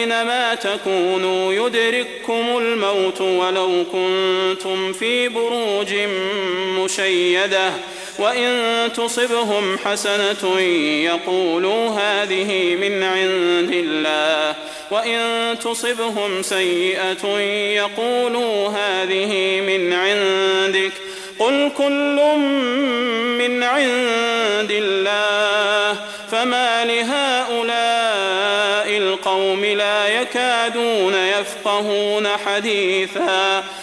أينما تكونوا يدرككم الموت ولو كنتم في بروج مشيدة وإن تصبهم حسنة يقولوا هذه من عند الله وإن تصبهم سيئة يقولوا هذه من عندك قل كل من عند الله فما لهؤلاء القوم لا يكادون يفقهون حديثا